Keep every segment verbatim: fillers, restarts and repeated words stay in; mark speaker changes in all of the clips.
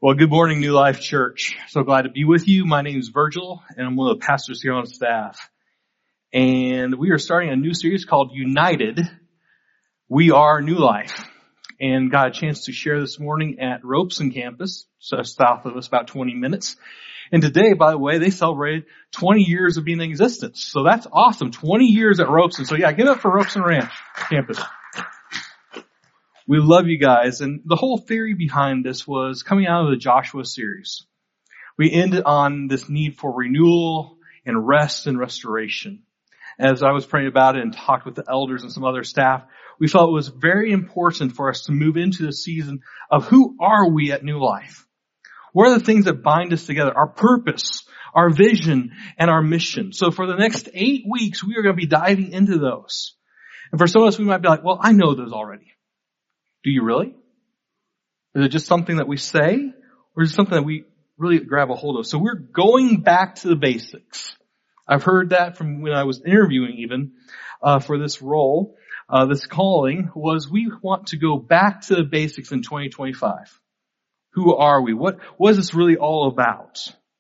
Speaker 1: Well, good morning, New Life Church. So glad to be with you. My name is Virgil, and I'm one of the pastors here on staff. And we are starting a new series called United. We are New Life. And got a chance to share this morning at Robeson campus, so south of us, about twenty minutes. And today, by the way, they celebrated twenty years of being in existence. So that's awesome. twenty years at Robeson. So yeah, give it up for Robeson Ranch campus. We love you guys. And the whole theory behind this was coming out of the Joshua series. We ended on this need for renewal and rest and restoration. As I was praying about it and talked with the elders and some other staff, we felt it was very important for us to move into the season of who are we at New Life? What are the things that bind us together? Our purpose, our vision, and our mission. So for the next eight weeks, we are going to be diving into those. And for some of us, we might be like, well, I know those already. Do you really? Is it just something that we say, or is it something that we really grab a hold of? So we're going back to the basics. I've heard that from when I was interviewing even uh, for this role, uh, this calling, was we want to go back to the basics in twenty twenty-five. Who are we? What, what is this really all about?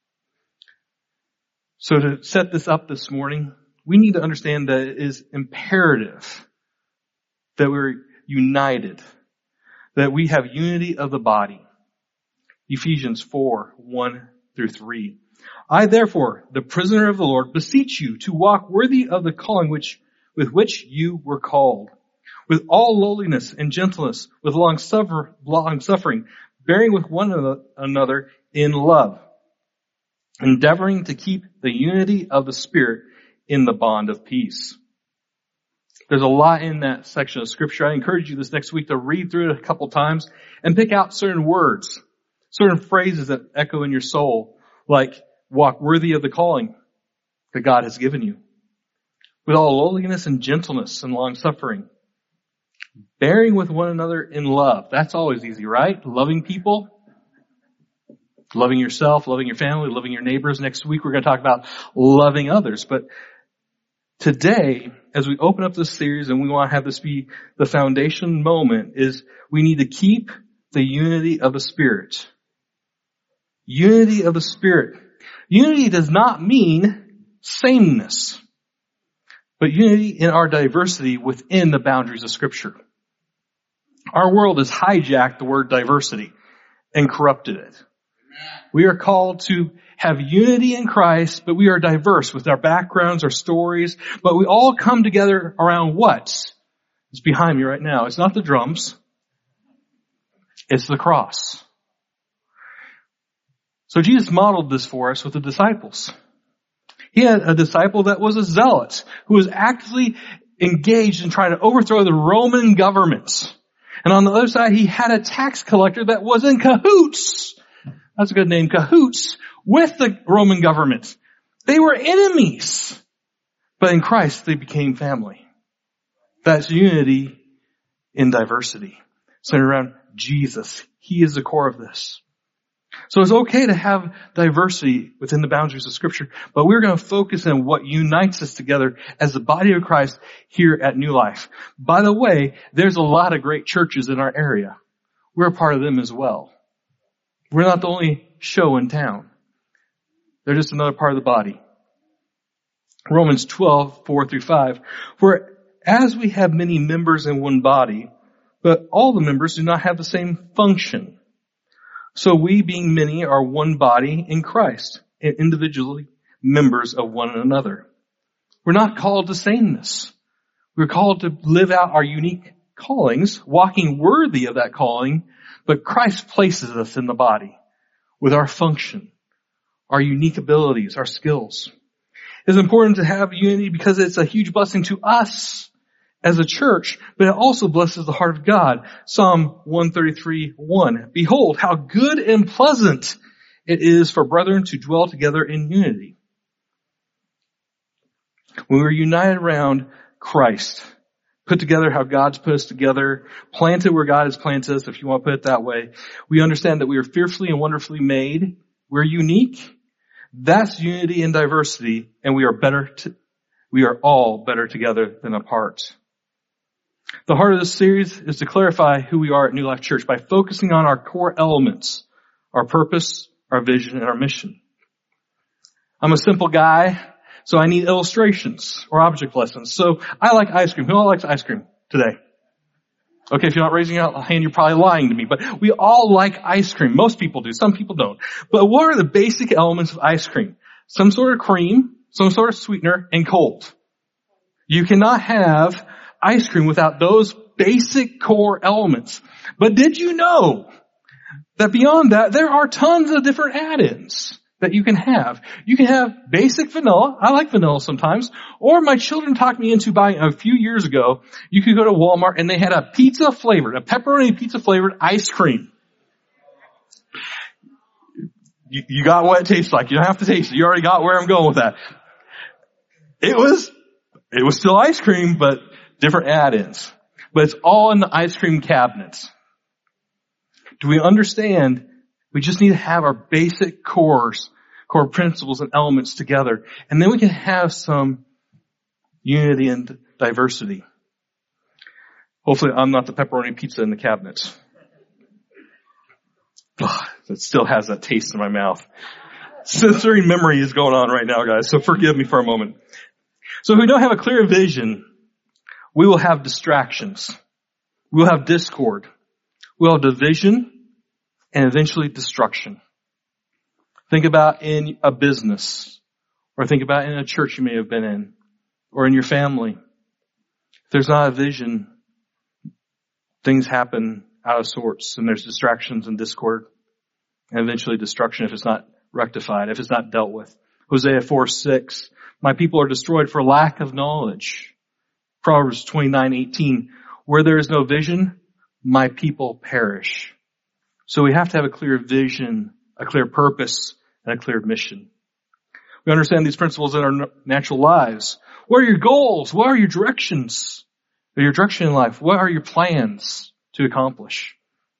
Speaker 1: So to set this up this morning, we need to understand that it is imperative that we're united, that we have unity of the body. Ephesians four, one through three. I therefore, the prisoner of the Lord, beseech you to walk worthy of the calling which, with which you were called, with all lowliness and gentleness, with long suffer, long suffering, bearing with one another in love, endeavoring to keep the unity of the Spirit in the bond of peace. There's a lot in that section of Scripture. I encourage you this next week to read through it a couple times and pick out certain words, certain phrases that echo in your soul, like walk worthy of the calling that God has given you, with all lowliness and gentleness and long suffering, bearing with one another in love. That's always easy, right? Loving people, loving yourself, loving your family, loving your neighbors. Next week we're going to talk about loving others. But today, as we open up this series and we want to have this be the foundation moment, is we need to keep the unity of the Spirit. Unity of the Spirit. Unity does not mean sameness, but unity in our diversity within the boundaries of Scripture. Our world has hijacked the word diversity and corrupted it. We are called to have unity in Christ, but we are diverse with our backgrounds, our stories, but we all come together around what? It's behind me right now. It's not the drums. It's the cross. So Jesus modeled this for us with the disciples. He had a disciple that was a zealot who was actively engaged in trying to overthrow the Roman government. And on the other side, he had a tax collector that was in cahoots. That's a good name, cahoots, with the Roman government. They were enemies. But in Christ, they became family. That's unity in diversity. Centered around Jesus. He is the core of this. So it's okay to have diversity within the boundaries of Scripture, but we're going to focus on what unites us together as the body of Christ here at New Life. By the way, there's a lot of great churches in our area. We're a part of them as well. We're not the only show in town. They're just another part of the body. Romans twelve, four through five. For as we have many members in one body, but all the members do not have the same function. So we, being many, are one body in Christ, and individually members of one another. We're not called to sameness. We're called to live out our unique callings, walking worthy of that calling, but Christ places us in the body with our function, our unique abilities, our skills. It's important to have unity because it's a huge blessing to us as a church, but it also blesses the heart of God. Psalm one thirty-three, one. Behold, how good and pleasant it is for brethren to dwell together in unity. When we're united around Christ, put together how God's put us together, planted where God has planted us, if you want to put it that way, we understand that we are fearfully and wonderfully made. We're unique. That's unity in diversity, and we are better to, we are all better together than apart. The heart of this series is to clarify who we are at New Life Church by focusing on our core elements, our purpose, our vision, and our mission. I'm a simple guy, so I need illustrations or object lessons. So I like ice cream. Who all likes ice cream today? Okay, if you're not raising your hand, you're probably lying to me. But we all like ice cream. Most people do. Some people don't. But what are the basic elements of ice cream? Some sort of cream, some sort of sweetener, and cold. You cannot have ice cream without those basic core elements. But did you know that beyond that, there are tons of different add-ins that you can have? You can have basic vanilla. I like vanilla sometimes. Or my children talked me into buying a few years ago. You could go to Walmart and they had a pizza flavored, a pepperoni pizza flavored ice cream. You, you got what it tastes like. You don't have to taste it. You already got where I'm going with that. It was, it was still ice cream, but different add-ins. But it's all in the ice cream cabinets. Do we understand? We just need to have our basic cores, core principles and elements together. And then we can have some unity and diversity. Hopefully I'm not the pepperoni pizza in the cabinets. Ugh, it still has that taste in my mouth. Sensory memory is going on right now, guys, so forgive me for a moment. So if we don't have a clear vision, we will have distractions. We'll have discord. We'll have division and eventually destruction. Think about in a business, or think about in a church you may have been in, or in your family. If there's not a vision, things happen out of sorts, and there's distractions and discord, and eventually destruction if it's not rectified, if it's not dealt with. Hosea four six, my people are destroyed for lack of knowledge. Proverbs twenty-nine eighteen, where there is no vision, my people perish. So we have to have a clear vision, a clear purpose, and a clear mission. We understand these principles in our natural lives. What are your goals? What are your directions? Your direction in life? What are your plans to accomplish?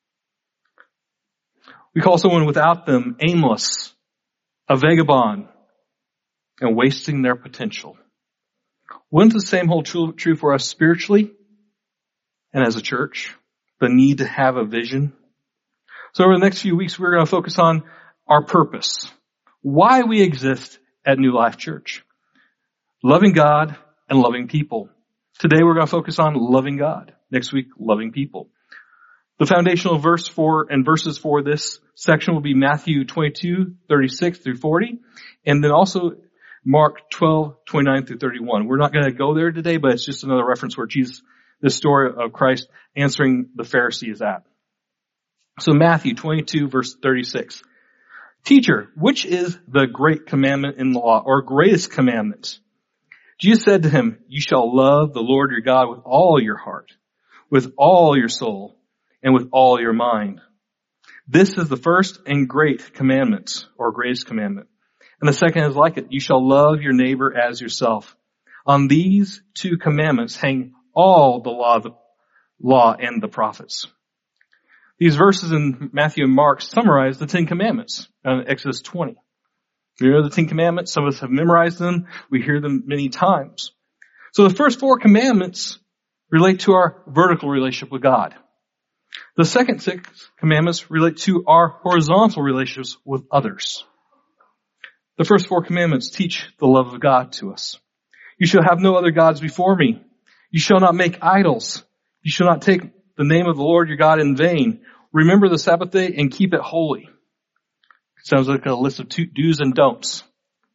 Speaker 1: We call someone without them aimless, a vagabond, and wasting their potential. Wouldn't the same hold true, true for us spiritually and as a church? The need to have a vision. So over the next few weeks, we're going to focus on our purpose. Why we exist at New Life Church. Loving God and loving people. Today we're going to focus on loving God. Next week, loving people. The foundational verse for and verses for this section will be Matthew twenty-two, thirty-six through forty, and then also Mark twelve, twenty-nine through thirty-one. We're not going to go there today, but it's just another reference where Jesus, this story of Christ answering the Pharisee is at. So Matthew twenty-two, verse thirty-six. Teacher, which is the great commandment in the law, or greatest commandment? Jesus said to him, you shall love the Lord your God with all your heart, with all your soul, and with all your mind. This is the first and great commandment, or greatest commandment. And the second is like it. You shall love your neighbor as yourself. On these two commandments hang all the law, the law and the prophets. These verses in Matthew and Mark summarize the Ten Commandments in Exodus twenty. You know the Ten Commandments. Some of us have memorized them. We hear them many times. So the first four commandments relate to our vertical relationship with God. The second six commandments relate to our horizontal relationships with others. The first four commandments teach the love of God to us. You shall have no other gods before me. You shall not make idols. You shall not take the name of the Lord your God in vain. Remember the Sabbath day and keep it holy. Sounds like a list of do's and don'ts.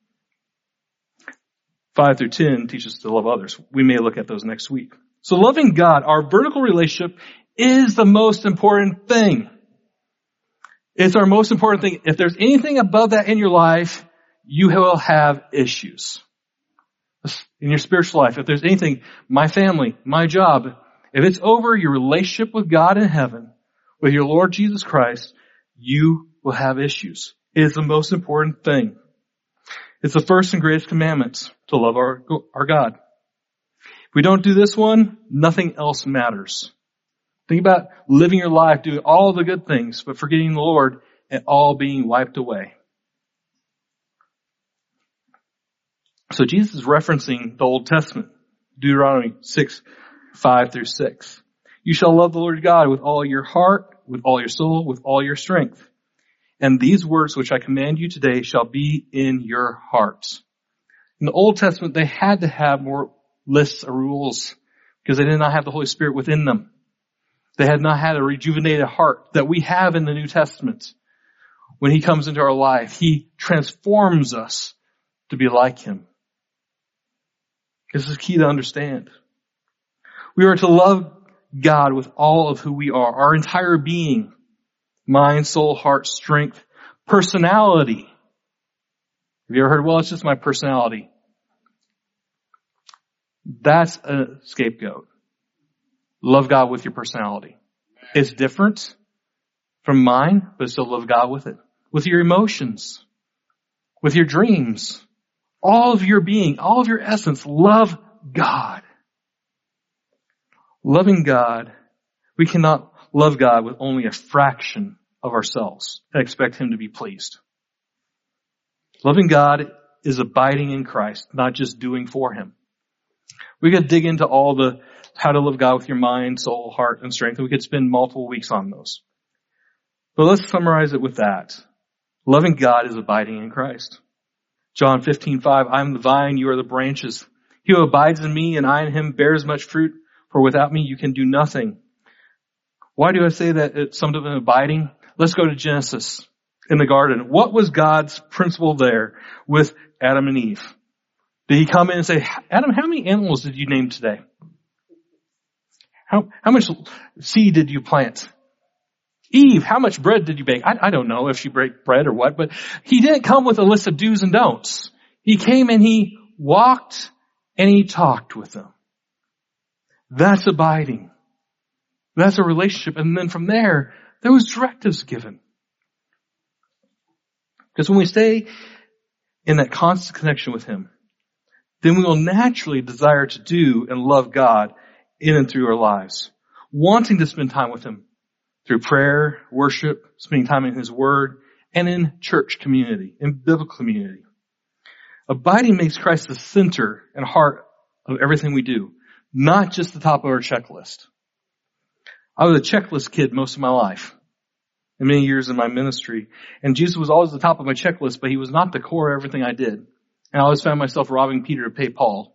Speaker 1: Five through ten teach us to love others. We may look at those next week. So loving God, our vertical relationship, is the most important thing. It's our most important thing. If there's anything above that in your life, you will have issues. In your spiritual life, if there's anything, my family, my job, if it's over your relationship with God in heaven, with your Lord Jesus Christ, you will have issues. It is the most important thing. It's the first and greatest commandment to love our, our God. If we don't do this one, nothing else matters. Think about living your life, doing all the good things, but forgetting the Lord and all being wiped away. So Jesus is referencing the Old Testament, Deuteronomy six, five through six. You shall love the Lord God with all your heart, with all your soul, with all your strength. And these words which I command you today shall be in your hearts. In the Old Testament, they had to have more lists of rules because they did not have the Holy Spirit within them. They had not had a rejuvenated heart that we have in the New Testament. When he comes into our life, he transforms us to be like him. This is key to understand. We are to love God with all of who we are, our entire being, mind, soul, heart, strength, personality. Have you ever heard, well, it's just my personality? That's a scapegoat. Love God with your personality. It's different from mine, but still love God with it. With your emotions, with your dreams, all of your being, all of your essence, love God. Loving God, we cannot love God with only a fraction of ourselves and expect him to be pleased. Loving God is abiding in Christ, not just doing for him. We could dig into all the how to love God with your mind, soul, heart, and strength, and we could spend multiple weeks on those. But let's summarize it with that. Loving God is abiding in Christ. John fifteen five, I am the vine, you are the branches. He who abides in me and I in him bears much fruit, for without me you can do nothing. Why do I say that it's something of abiding? Let's go to Genesis in the garden. What was God's principle there with Adam and Eve? Did he come in and say, Adam, how many animals did you name today? How, how much seed did you plant? Eve, how much bread did you bake? I, I don't know if she baked bread or what, but he didn't come with a list of do's and don'ts. He came and he walked and he talked with them. That's abiding. That's a relationship. And then from there, there was directives given. Because when we stay in that constant connection with him, then we will naturally desire to do and love God in and through our lives, wanting to spend time with him through prayer, worship, spending time in his word, and in church community, in biblical community. Abiding makes Christ the center and heart of everything we do, not just the top of our checklist. I was a checklist kid most of my life, and many years in my ministry, and Jesus was always the top of my checklist, but he was not the core of everything I did. And I always found myself robbing Peter to pay Paul.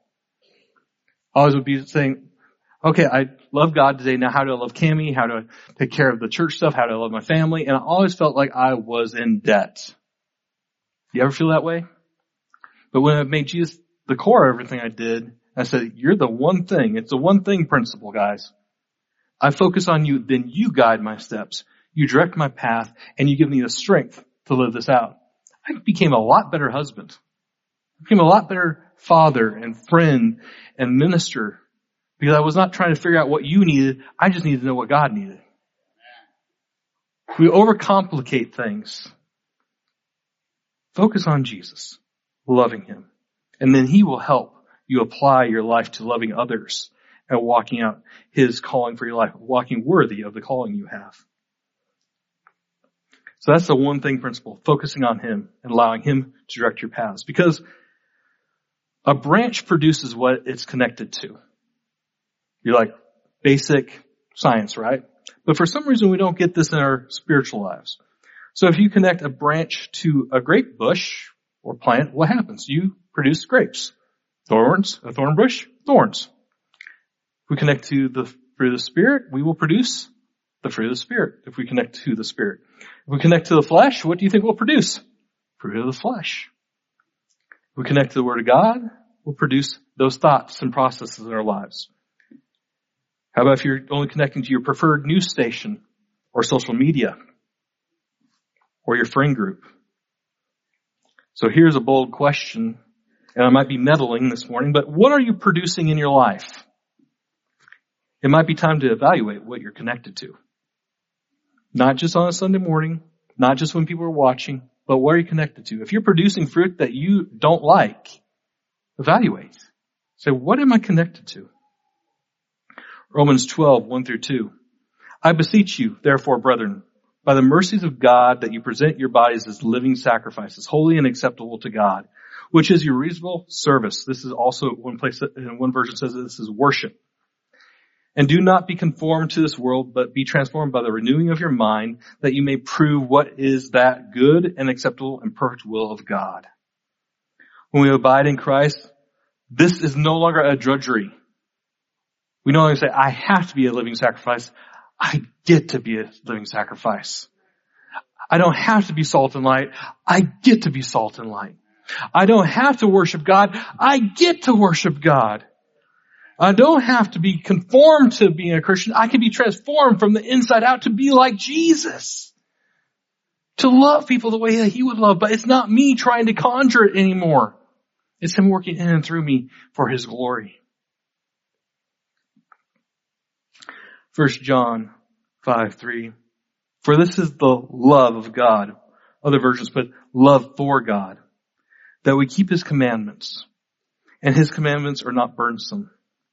Speaker 1: I always would be saying, okay, I love God today. Now how do I love Cammie? How do I take care of the church stuff? How do I love my family? And I always felt like I was in debt. You ever feel that way? But when I made Jesus the core of everything I did, I said, you're the one thing. It's the one thing principle, guys. I focus on you, then you guide my steps. You direct my path, and you give me the strength to live this out. I became a lot better husband. I became a lot better father and friend and minister because I was not trying to figure out what you needed. I just needed to know what God needed. We overcomplicate things. Focus on Jesus, loving him, and then he will help you apply your life to loving others and walking out his calling for your life, walking worthy of the calling you have. So that's the one thing principle, focusing on him and allowing him to direct your paths. Because a branch produces what it's connected to. You're like basic science, right? But for some reason we don't get this in our spiritual lives. So if you connect a branch to a grape bush or plant, what happens? You produce grapes. Thorns, a thorn bush, thorns. If we connect to the fruit of the Spirit, we will produce the fruit of the Spirit. If we connect to the Spirit. If we connect to the flesh, what do you think we'll produce? Fruit of the flesh. If we connect to the Word of God, we'll produce those thoughts and processes in our lives. How about if you're only connecting to your preferred news station or social media or your friend group? So here's a bold question, and I might be meddling this morning, but what are you producing in your life? It might be time to evaluate what you're connected to. Not just on a Sunday morning, not just when people are watching, but what are you connected to? If you're producing fruit that you don't like, evaluate. Say, what am I connected to? Romans twelve, one through two. I beseech you, therefore, brethren, by the mercies of God, that you present your bodies as living sacrifices, holy and acceptable to God, which is your reasonable service. This is also one place, in one version says this is worship. And do not be conformed to this world, but be transformed by the renewing of your mind, that you may prove what is that good and acceptable and perfect will of God. When we abide in Christ, this is no longer a drudgery. We no longer say, I have to be a living sacrifice. I get to be a living sacrifice. I don't have to be salt and light. I get to be salt and light. I don't have to worship God. I get to worship God. I don't have to be conformed to being a Christian. I can be transformed from the inside out to be like Jesus. To love people the way that He would love. But it's not me trying to conjure it anymore. It's Him working in and through me for His glory. First John five three. For this is the love of God. Other versions put love for God. That we keep His commandments. And His commandments are not burdensome.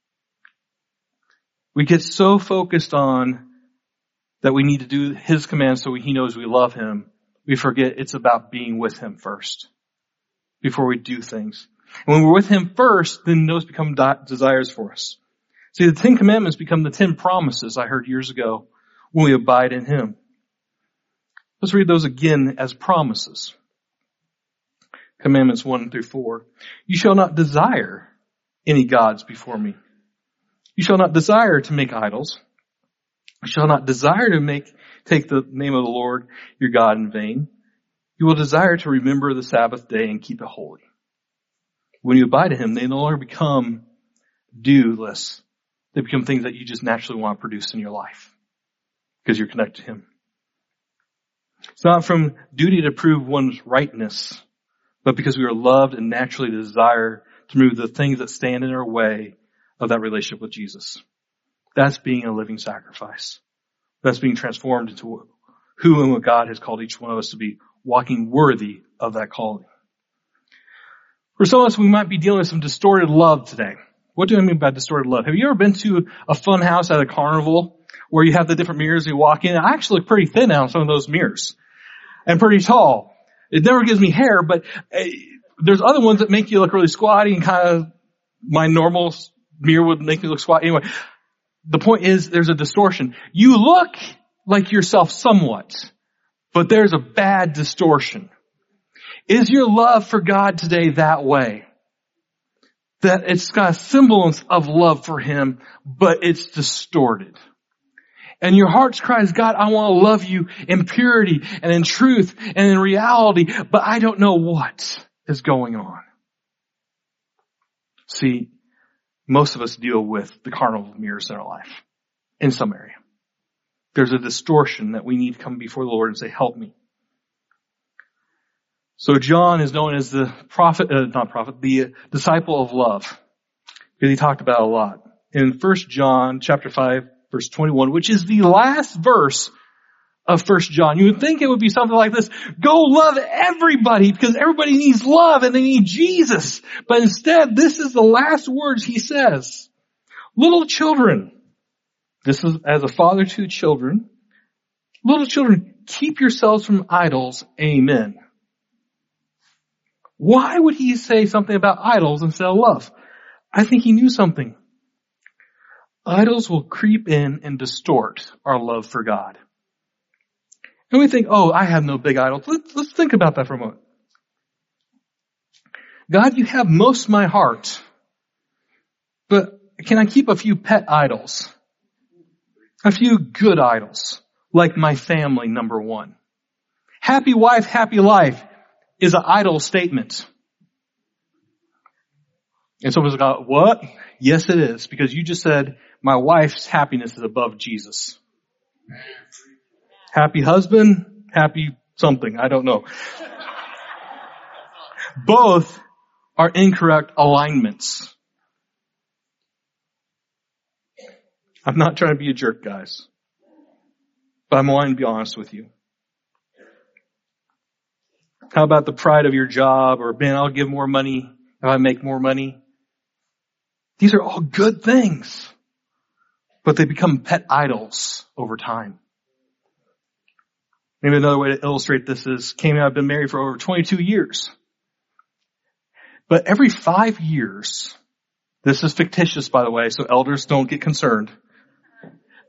Speaker 1: We get so focused on that we need to do His commands so He knows we love Him. We forget it's about being with Him first before we do things. And when we're with Him first, then those become desires for us. See, the Ten Commandments become the Ten Promises I heard years ago when we abide in Him. Let's read those again as promises. Commandments one through four. You shall not desire any gods before me. You shall not desire to make idols. You shall not desire to make, take the name of the Lord your God in vain. You will desire to remember the Sabbath day and keep it holy. When you abide in Him, they no longer become do-less. They become things that you just naturally want to produce in your life because you're connected to Him. It's not from duty to prove one's rightness, but because we are loved and naturally desire to remove the things that stand in our way of that relationship with Jesus. That's being a living sacrifice. That's being transformed into who and what God has called each one of us to be, walking worthy of that calling. For some of us, we might be dealing with some distorted love today. What do I mean by distorted love? Have you ever been to a fun house at a carnival where you have the different mirrors you walk in? I actually look pretty thin on some of those mirrors and pretty tall. It never gives me hair, but uh, there's other ones that make you look really squatty and kind of my normal mirror would make me look squat. Anyway, the point is there's a distortion. You look like yourself somewhat, but there's a bad distortion. Is your love for God today that way? That it's got a semblance of love for Him, but it's distorted. And your heart's cry is, God, I want to love you in purity and in truth and in reality, but I don't know what is going on. See, most of us deal with the carnal mirrors in our life in some area. There's a distortion that we need to come before the Lord and say, help me. So John is known as the prophet, uh, not prophet, the uh, disciple of love. Because he talked about it a lot. In First John chapter five, verse twenty-one, which is the last verse of First John. You would think it would be something like this. Go love everybody because everybody needs love and they need Jesus. But instead, this is the last words he says. Little children, this is as a father to children. Little children, keep yourselves from idols. Amen. Why would he say something about idols instead of love? I think he knew something. Idols will creep in and distort our love for God. And we think, oh, I have no big idols. Let's, let's think about that for a moment. God, you have most of my heart, but can I keep a few pet idols? A few good idols, like my family, number one. Happy wife, happy life is an idol statement. And someone's like, what? Yes, it is, because you just said my wife's happiness is above Jesus. Happy husband, happy something, I don't know. Both are incorrect alignments. I'm not trying to be a jerk, guys, but I'm wanting to be honest with you. How about the pride of your job, or man, I'll give more money if I make more money? These are all good things, but they become pet idols over time. Maybe another way to illustrate this is, Kay and I have been married for over twenty-two years. But every five years, this is fictitious, by the way, so elders don't get concerned.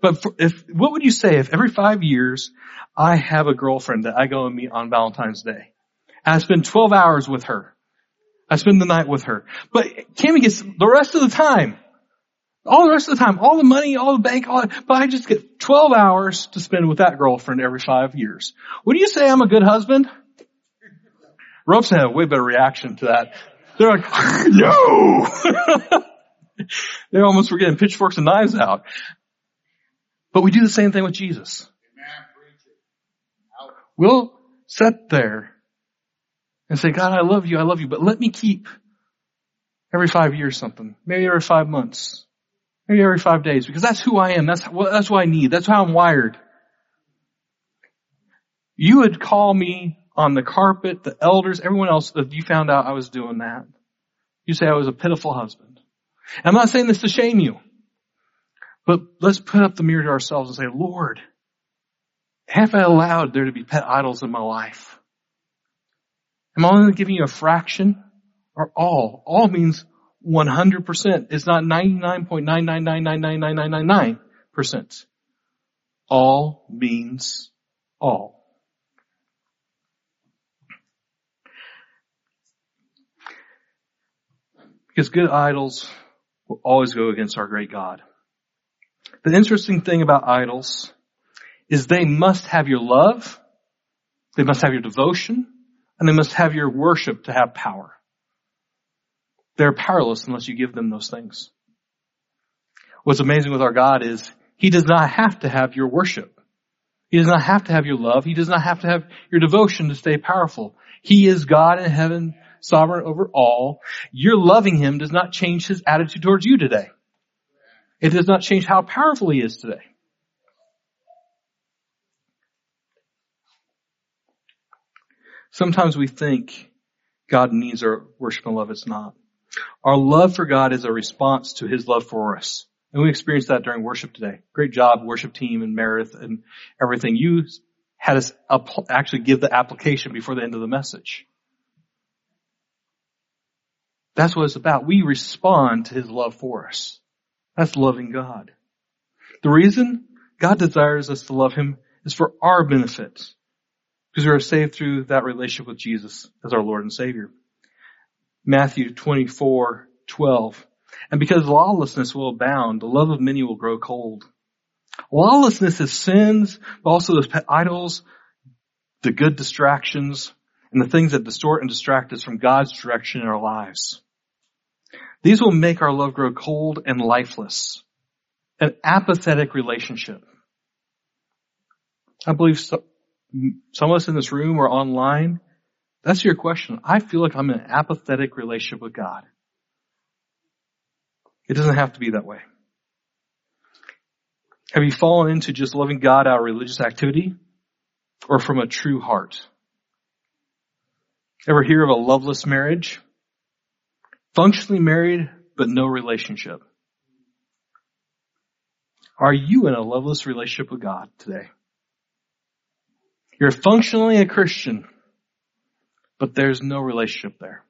Speaker 1: But for, if, what would you say if every five years I have a girlfriend that I go and meet on Valentine's Day? And I spend twelve hours with her. I spend the night with her. But Cammie gets the rest of the time. All the rest of the time. All the money, all the bank, all that. But I just get twelve hours to spend with that girlfriend every five years. Would you say I'm a good husband? Ropes had a way better reaction to that. They're like, no! They almost were getting pitchforks and knives out. But we do the same thing with Jesus. We'll sit there and say, God, I love you, I love you, but let me keep every five years something. Maybe every five months. Maybe every five days. Because that's who I am. That's what, that's what I need. That's how I'm wired. You would call me on the carpet, the elders, everyone else, if you found out I was doing that. You say I was a pitiful husband. I'm not saying this to shame you. But let's put up the mirror to ourselves and say, Lord, have I allowed there to be pet idols in my life? Am I only giving you a fraction or all? All means one hundred percent. It's not ninety-nine point nine nine nine nine nine nine nine nine nine percent. All means all. Because good idols will always go against our great God. The interesting thing about idols is they must have your love, they must have your devotion, and they must have your worship to have power. They're powerless unless you give them those things. What's amazing with our God is He does not have to have your worship. He does not have to have your love. He does not have to have your devotion to stay powerful. He is God in heaven, sovereign over all. Your loving Him does not change His attitude towards you today. It does not change how powerful He is today. Sometimes we think God needs our worship and love. It's not. Our love for God is a response to His love for us. And we experienced that during worship today. Great job, worship team and Meredith and everything. You had us actually give the application before the end of the message. That's what it's about. We respond to His love for us. That's loving God. The reason God desires us to love Him is for our benefit. Because we are saved through that relationship with Jesus as our Lord and Savior. Matthew twenty-four twelve. And because lawlessness will abound, the love of many will grow cold. Lawlessness is sins, but also those pet idols, the good distractions, and the things that distort and distract us from God's direction in our lives. These will make our love grow cold and lifeless. An apathetic relationship. I believe so, some of us in this room or online, that's your question. I feel like I'm in an apathetic relationship with God. It doesn't have to be that way. Have you fallen into just loving God out of religious activity or from a true heart? Ever hear of a loveless marriage? Functionally married, but no relationship. Are you in a loveless relationship with God today? You're functionally a Christian, but there's no relationship there.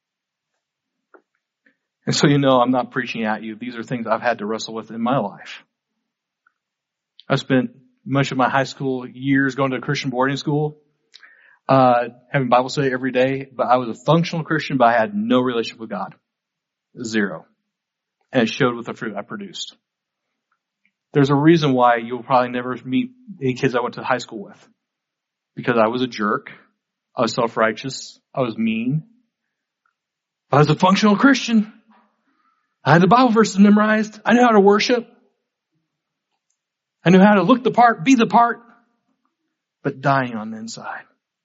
Speaker 1: And so you know I'm not preaching at you. These are things I've had to wrestle with in my life. I spent much of my high school years going to a Christian boarding school, uh, having Bible study every day, but I was a functional Christian, but I had no relationship with God. Zero. And it showed with the fruit I produced. There's a reason why you'll probably never meet any kids I went to high school with. Because I was a jerk. I was self-righteous. I was mean. I was a functional Christian. I had the Bible verses memorized. I knew how to worship. I knew how to look the part, be the part, but dying on the inside.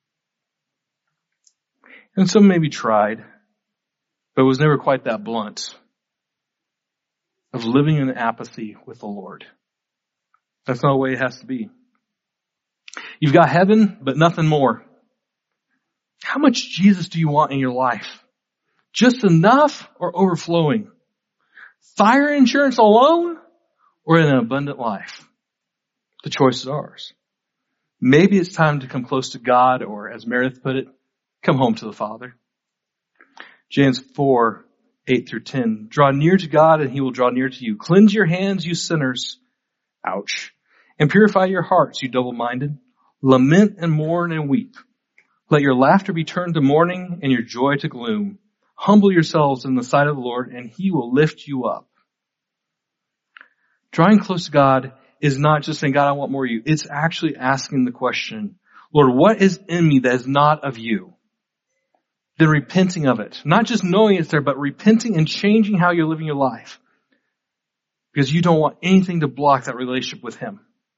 Speaker 1: And some maybe tried, but it was never quite that blunt of living in apathy with the Lord. That's not the way it has to be. You've got heaven, but nothing more. How much Jesus do you want in your life? Just enough or overflowing? Fire insurance alone or an abundant life? The choice is ours. Maybe it's time to come close to God, or as Meredith put it, come home to the Father. James four, eight through ten. Draw near to God and He will draw near to you. Cleanse your hands, you sinners, Ouch. And purify your hearts, you double-minded. Lament and mourn and weep. Let your laughter be turned to mourning and your joy to gloom. Humble yourselves in the sight of the Lord, and he will lift you up. Drawing close to God is not just saying, God, I want more of you. It's actually asking the question, Lord, what is in me that is not of you? Then repenting of it. Not just knowing it's there, but repenting and changing how you're living your life. Because you don't want anything to block that relationship with him.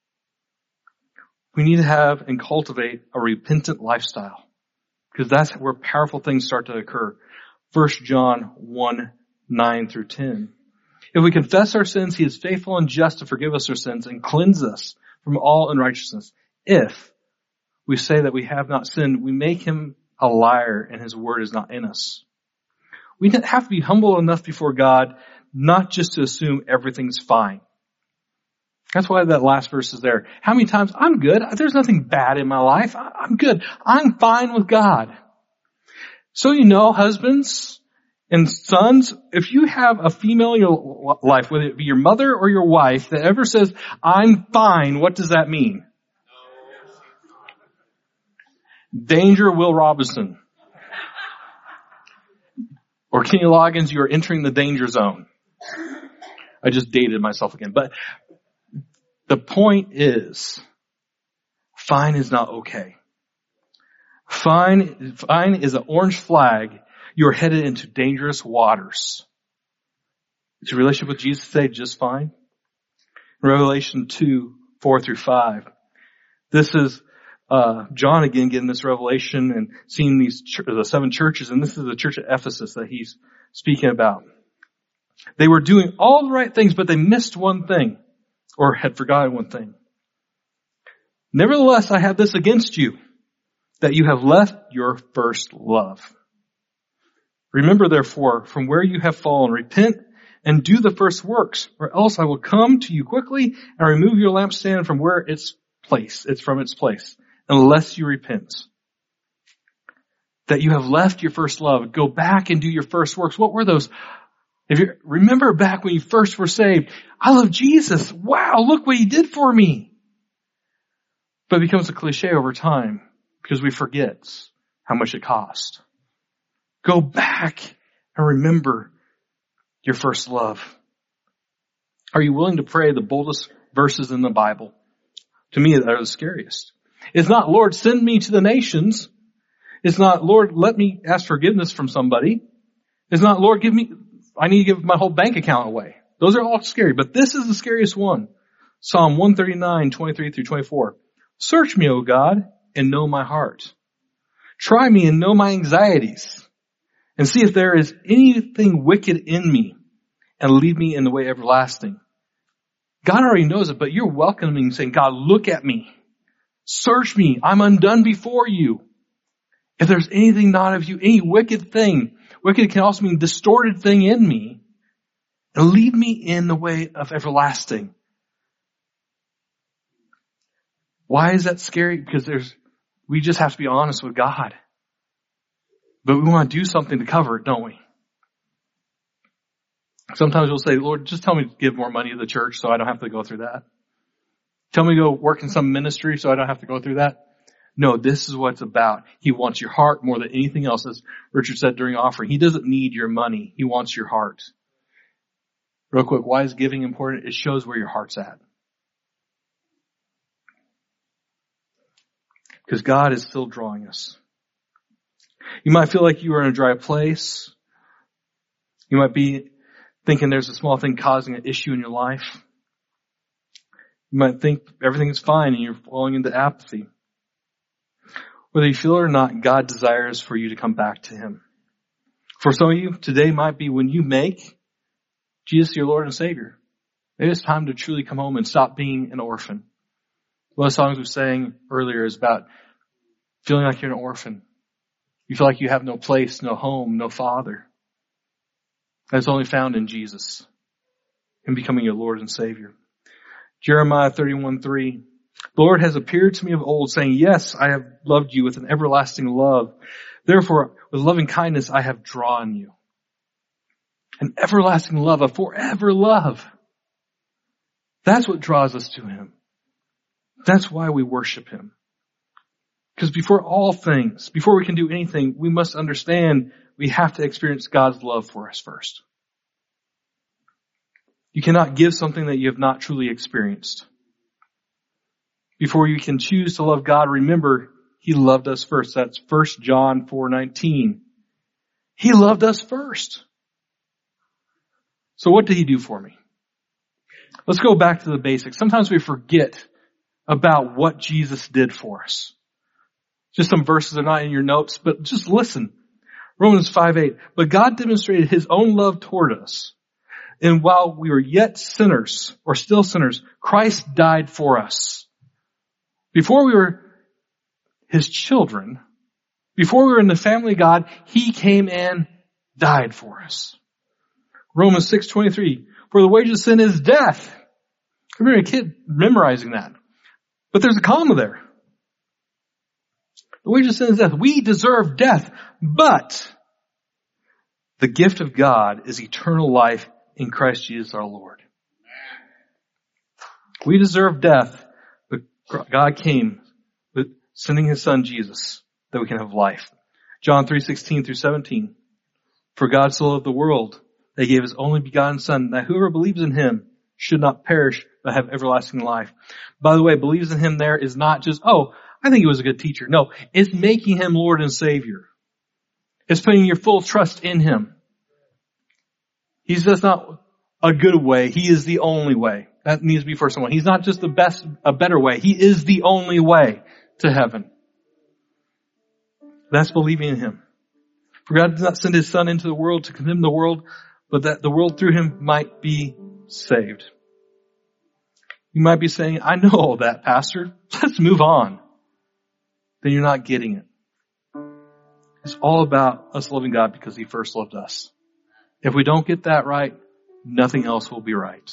Speaker 1: We need to have and cultivate a repentant lifestyle. Because that's where powerful things start to occur. First John one, nine through ten. If we confess our sins, he is faithful and just to forgive us our sins and cleanse us from all unrighteousness. If we say that we have not sinned, we make him a liar and his word is not in us. We have to be humble enough before God not just to assume everything's fine. That's why that last verse is there. How many times, I'm good. There's nothing bad in my life. I'm good. I'm fine with God. So you know, husbands and sons, if you have a female in your life, whether it be your mother or your wife, that ever says, I'm fine, what does that mean? Danger, Will Robinson. Or Kenny Loggins, you are entering the danger zone. I just dated myself again. But the point is, fine is not okay. Fine, fine is an orange flag. You're headed into dangerous waters. Is your relationship with Jesus today just fine? Revelation two, four through five. This is uh John again getting this revelation and seeing these ch- the seven churches, and this is the church at Ephesus that he's speaking about. They were doing all the right things, but they missed one thing, or had forgotten one thing. Nevertheless, I have this against you, that you have left your first love. Remember, therefore, from where you have fallen, repent and do the first works, or else I will come to you quickly and remove your lampstand from where it's place, it's from its place, unless you repent. That you have left your first love. Go back and do your first works. What were those? If you remember back when you first were saved, I love Jesus. Wow, look what he did for me. But it becomes a cliche over time because we forget how much it cost. Go back and remember your first love. Are you willing to pray the boldest verses in the Bible? To me, that are the scariest. It's not, Lord, send me to the nations. It's not, Lord, let me ask forgiveness from somebody. It's not, Lord, give me, I need to give my whole bank account away. Those are all scary, but this is the scariest one. Psalm one thirty-nine, twenty-three through twenty-four. Search me, O God, and know my heart. Try me and know my anxieties. And see if there is anything wicked in me, and lead me in the way everlasting. God already knows it, but you're welcoming, saying, God, look at me. Search me. I'm undone before you. If there's anything not of you, any wicked thing, wicked can also mean distorted thing in me, and lead me in the way of everlasting. Why is that scary? Because there's, we just have to be honest with God. But we want to do something to cover it, don't we? Sometimes we'll say, Lord, just tell me to give more money to the church so I don't have to go through that. Tell me to go work in some ministry so I don't have to go through that. No, this is what it's about. He wants your heart more than anything else. As Richard said during offering, he doesn't need your money. He wants your heart. Real quick, why is giving important? It shows where your heart's at. Because God is still drawing us. You might feel like you are in a dry place. You might be thinking there's a small thing causing an issue in your life. You might think everything is fine and you're falling into apathy. Whether you feel it or not, God desires for you to come back to him. For some of you, today might be when you make Jesus your Lord and Savior. Maybe it's time to truly come home and stop being an orphan. One of the songs we sang earlier is about feeling like you're an orphan. You feel like you have no place, no home, no father. That's only found in Jesus and becoming your Lord and Savior. Jeremiah thirty-one three. The Lord has appeared to me of old, saying, yes, I have loved you with an everlasting love. Therefore, with loving kindness, I have drawn you. An everlasting love, a forever love. That's what draws us to him. That's why we worship him. Because before all things, before we can do anything, we must understand we have to experience God's love for us first. You cannot give something that you have not truly experienced. Before you can choose to love God, remember, he loved us first. That's First John four nineteen. He loved us first. So what did he do for me? Let's go back to the basics. Sometimes we forget about what Jesus did for us. Just some verses are not in your notes, but just listen. Romans five eight. But God demonstrated his own love toward us. And while we were yet sinners, or still sinners, Christ died for us. Before we were his children, before we were in the family of God, he came and died for us. Romans six twenty-three. For the wages of sin is death. I remember a kid memorizing that. But there's a comma there. The wages of sin is death. We deserve death, but the gift of God is eternal life in Christ Jesus our Lord. We deserve death, but God came with sending his son Jesus that we can have life. John three sixteen through seventeen. For God so loved the world that he gave his only begotten son, that whoever believes in him should not perish but have everlasting life. By the way, believes in him there is not just, oh, I think he was a good teacher. No, it's making him Lord and Savior. It's putting your full trust in him. He's just not a good way. He is the only way. That needs to be for someone. He's not just the best, a better way. He is the only way to heaven. That's believing in him. For God did not send his son into the world to condemn the world, but that the world through him might be saved. You might be saying, I know all that, Pastor. Let's move on. Then you're not getting it. It's all about us loving God because he first loved us. If we don't get that right, nothing else will be right.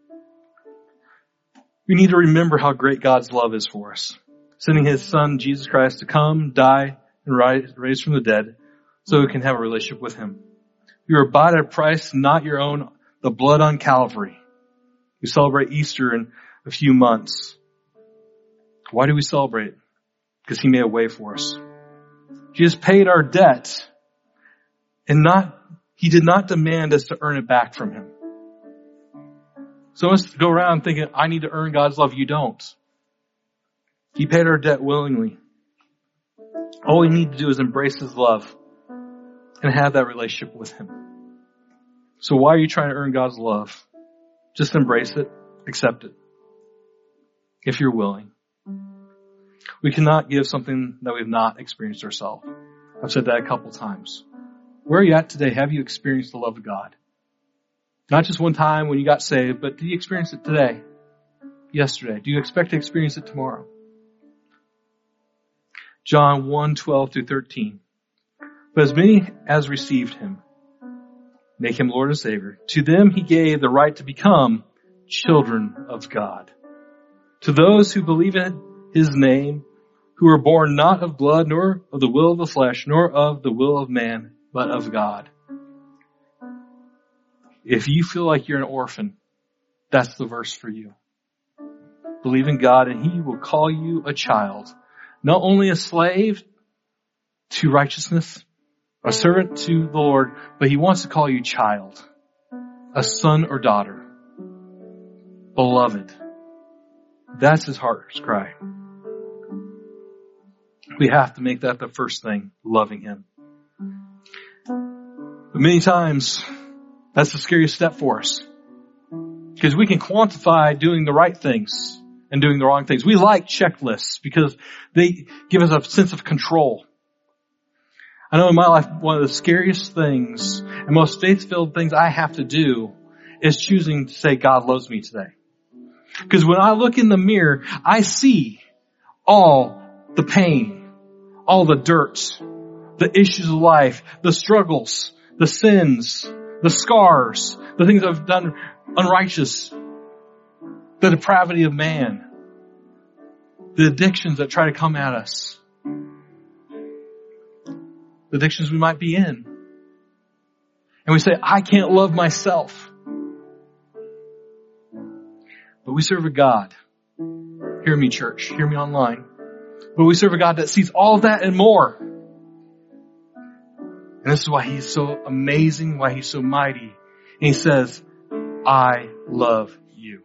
Speaker 1: We need to remember how great God's love is for us. Sending his son, Jesus Christ, to come, die, and rise, raise from the dead so we can have a relationship with him. You are bought at a price, not your own, the blood on Calvary. We celebrate Easter in a few months. Why do we celebrate? Because he made a way for us. Jesus paid our debt, and not, he did not demand us to earn it back from him. So let's go around thinking, I need to earn God's love. You don't. He paid our debt willingly. All we need to do is embrace his love and have that relationship with him. So why are you trying to earn God's love? Just embrace it, accept it, if you're willing. We cannot give something that we've not experienced ourselves. I've said that a couple times. Where are you at today? Have you experienced the love of God? Not just one time when you got saved, but did you experience it today? Yesterday? Do you expect to experience it tomorrow? John one twelve through thirteen. But as many as received him, make him Lord and Savior. To them he gave the right to become children of God. To those who believe in his name, who were born not of blood, nor of the will of the flesh, nor of the will of man, but of God. If you feel like you're an orphan, that's the verse for you. Believe in God and he will call you a child. Not only a slave to righteousness, a servant to the Lord, but he wants to call you child, a son or daughter, beloved. That's his heart's cry. We have to make that the first thing, loving him. But many times, that's the scariest step for us. Because we can quantify doing the right things and doing the wrong things. We like checklists because they give us a sense of control. I know in my life, one of the scariest things and most faith-filled things I have to do is choosing to say, God loves me today. Because when I look in the mirror, I see all the pain, all the dirt, the issues of life, the struggles, the sins, the scars, the things I've done unrighteous, the depravity of man, the addictions that try to come at us, the addictions we might be in. And we say, I can't love myself. But we serve a God. Hear me, church. Hear me online. But we serve a God that sees all of that and more. And this is why He's so amazing, why He's so mighty. And He says, I love you.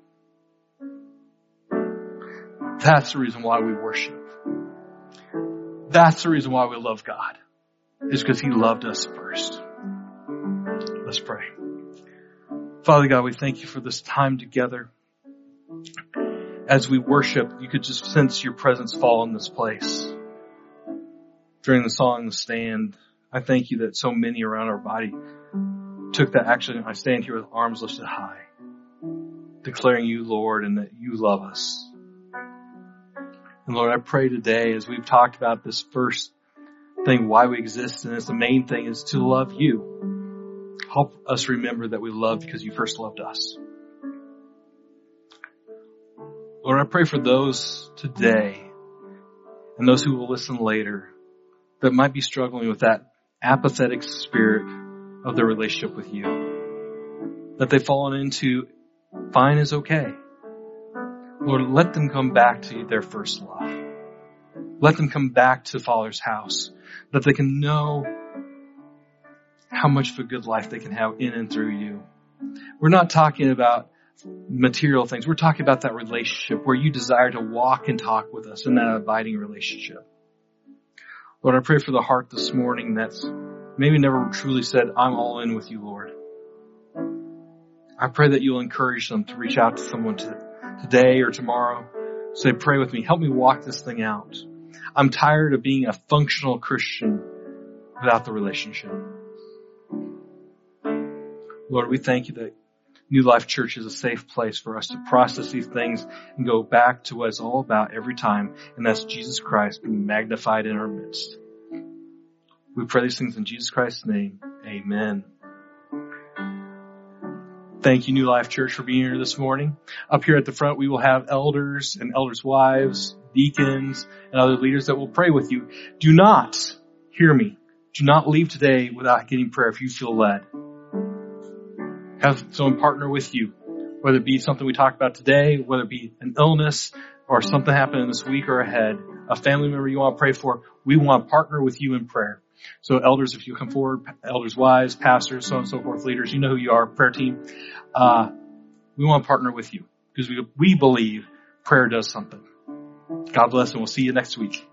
Speaker 1: That's the reason why we worship. That's the reason why we love God. Is because He loved us first. Let's pray. Father God, we thank You for this time together. As we worship, you could just sense Your presence fall in this place. During the song, The Stand, I thank You that so many around our body took that action. I stand here with arms lifted high, declaring You, Lord, and that You love us. And Lord, I pray today as we've talked about this first thing, why we exist, and it's the main thing is to love You. Help us remember that we love because You first loved us. Lord, I pray for those today and those who will listen later that might be struggling with that apathetic spirit of their relationship with You, that they've fallen into fine is okay. Lord, let them come back to their first love. Let them come back to Father's house, that they can know how much of a good life they can have in and through You. We're not talking about material things. We're talking about that relationship where You desire to walk and talk with us in that abiding relationship. Lord, I pray for the heart this morning that's maybe never truly said, I'm all in with You, Lord. I pray that You'll encourage them to reach out to someone to, today or tomorrow. Say, pray with me. Help me walk this thing out. I'm tired of being a functional Christian without the relationship. Lord, we thank You that New Life Church is a safe place for us to process these things and go back to what it's all about every time, and that's Jesus Christ being magnified in our midst. We pray these things in Jesus Christ's name. Amen. Thank you, New Life Church, for being here this morning. Up here at the front, we will have elders and elders' wives, deacons, and other leaders that will pray with you. Do not, hear me, do not leave today without getting prayer if you feel led. Have someone partner with you, whether it be something we talked about today, whether it be an illness or something happening this week or ahead, a family member you want to pray for. We want to partner with you in prayer. So elders, if you come forward, elders' wives, pastors, so on and so forth, leaders, you know who you are, prayer team. Uh, we want to partner with you because we, we believe prayer does something. God bless, and we'll see you next week.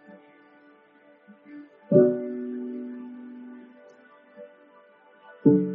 Speaker 1: Thank you.